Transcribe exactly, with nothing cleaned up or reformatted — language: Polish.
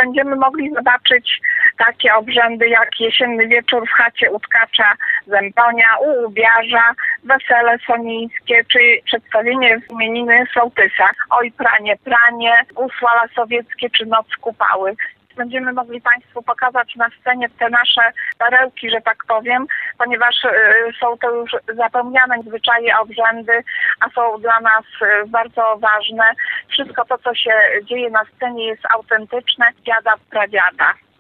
będziemy mogli zobaczyć takie obrzędy jak jesienny wieczór w chacie u tkacza Zębonia, u Ubiarza, wesele sonińskie, czy przedstawienie w imieniny sołtysa. Oj, pranie, pranie, usłala sowieckie, czy noc kupały. Będziemy mogli Państwu pokazać na scenie te nasze perełki, że tak powiem, ponieważ y, są to już zapomniane zwyczaje, obrzędy, a są dla nas y, bardzo ważne. Wszystko to, co się dzieje na scenie, jest autentyczne, dziada, pradziada.